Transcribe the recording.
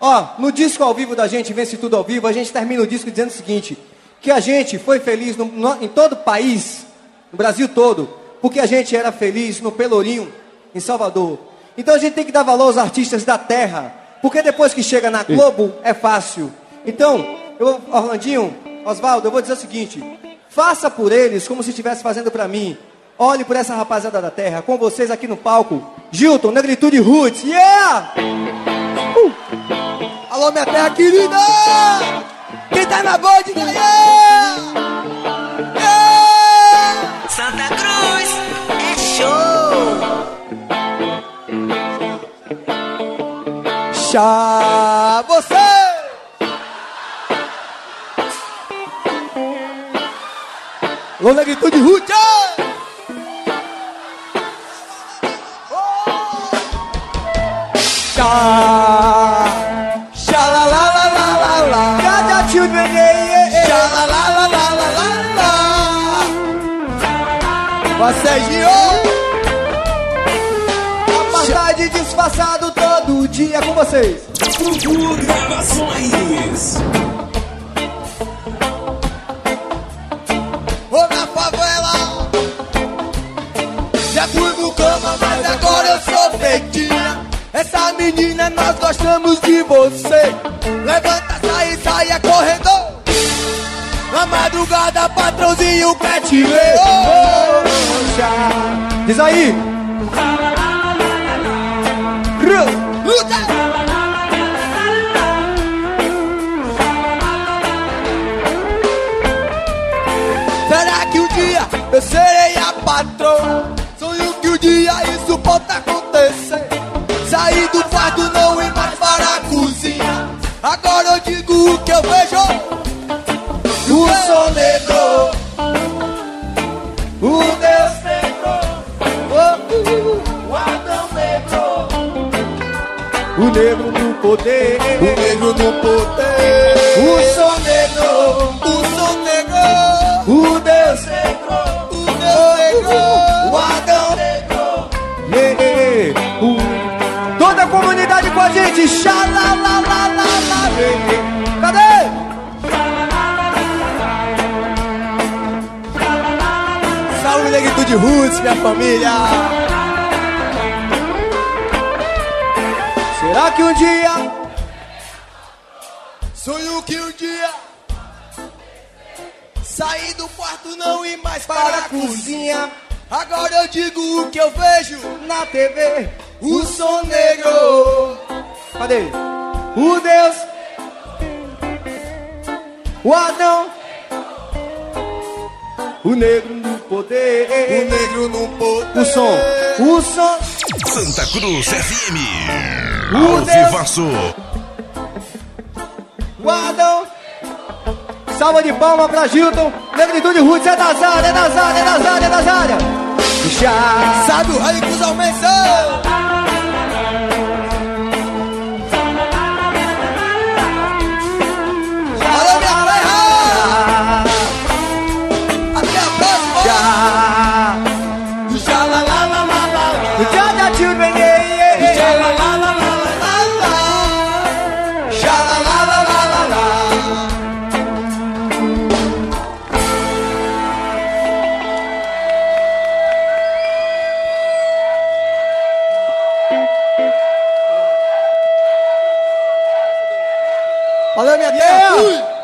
Ó, no disco ao vivo da gente, Vence Tudo ao Vivo, a gente termina o disco dizendo o seguinte, que a gente foi feliz em todo o país, no Brasil todo, porque a gente era feliz no Pelourinho, em Salvador. Então a gente tem que dar valor aos artistas da terra, porque depois que chega na Globo, é fácil. Então, Orlandinho, Oswaldo, eu vou dizer o seguinte, faça por eles como se estivesse fazendo pra mim. Olhe por essa rapaziada da terra, com vocês aqui no palco, Gilton, Negritude Roots, yeah! Alô, minha terra querida! Quem tá na board, yeah! Yeah! Santa Cruz é show! Chá você! Alô, Negritude Roots, yeah! Chá la la la la la la. Got the children, yeah. Chá la la la la la la la. Ó Serginho. Apartheid disfarçado todo dia com vocês. Fufu Gravações. Vou na favela. Já fui no cama, mas agora eu sou feitinha. Essa menina, nós gostamos de você. Levanta, saia corredor. Na madrugada, patrãozinho quer te ver. Diz aí. Luta! Será que um dia eu serei a patroa? Sonho que um dia isso pode acontecer. Sair do quarto, não ir mais para a cozinha. Agora eu digo o que eu vejo. O sol negro, o Deus negro, o Adão negro, O negro no poder, o negro no poder, o sol negro, o Deus negro, o Deus negro, o Adão negro. Toda a comunidade com a gente, xalalalala. Cadê? Salve, Negritude Roots, minha família. Será que um dia Sonho que um dia sair do quarto, não ir mais para a cozinha. Agora eu digo o que eu vejo na TV, o som negro. cadê? O Deus, o Adão, o negro no poder, O negro no poder. o som. Santa Cruz FM. O Ao Deus. vivaço. O Adão. Salva de palma pra Gilton, Negritude Roots, é das áreas, é das áreas, é das áreas, é das áreas. Já. Sabe o raio dos aumentos? Alô, minha terra! Até a próxima! Já la la la la la. Já da children, yeah. Já la la la la la la. Já la la la la la la. Valeu, minha terra! Yeah.